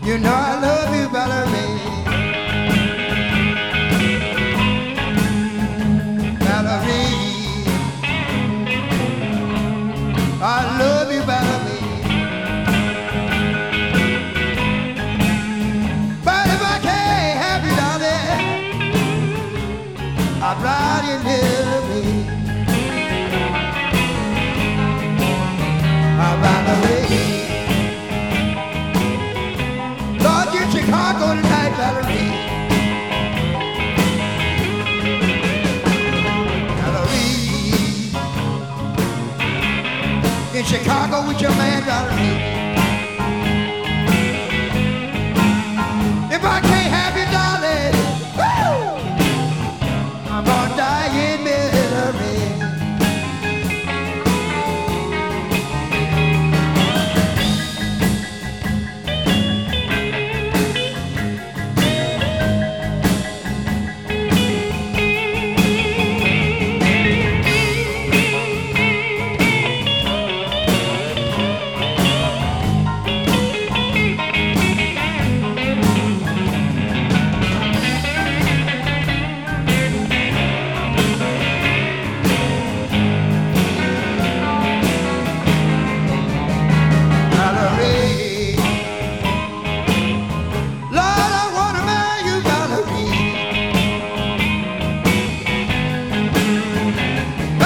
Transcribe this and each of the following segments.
You know I love you, Valerie. Valerie, I love you, Valerie. But if I can't have you, darling, I'd rather you near me. Valerie, Lord, you're Chicago tonight, Valerie. Valerie, in Chicago with your man, Valerie. If I can't have you, darling, woo, I'm gonna die in misery.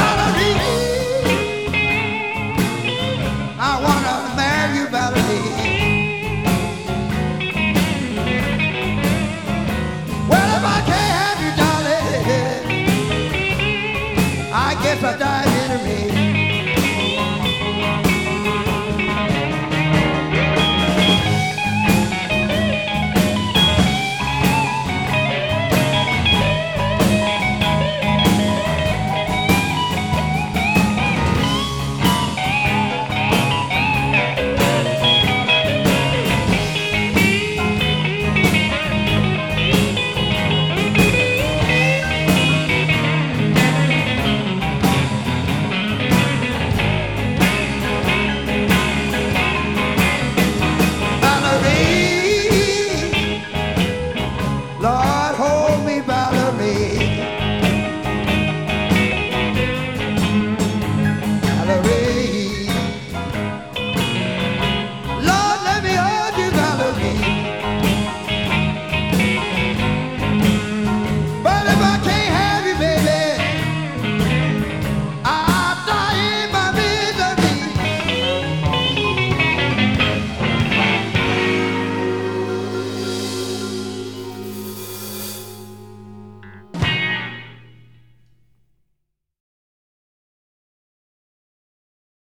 I wanna marry you, Valerie.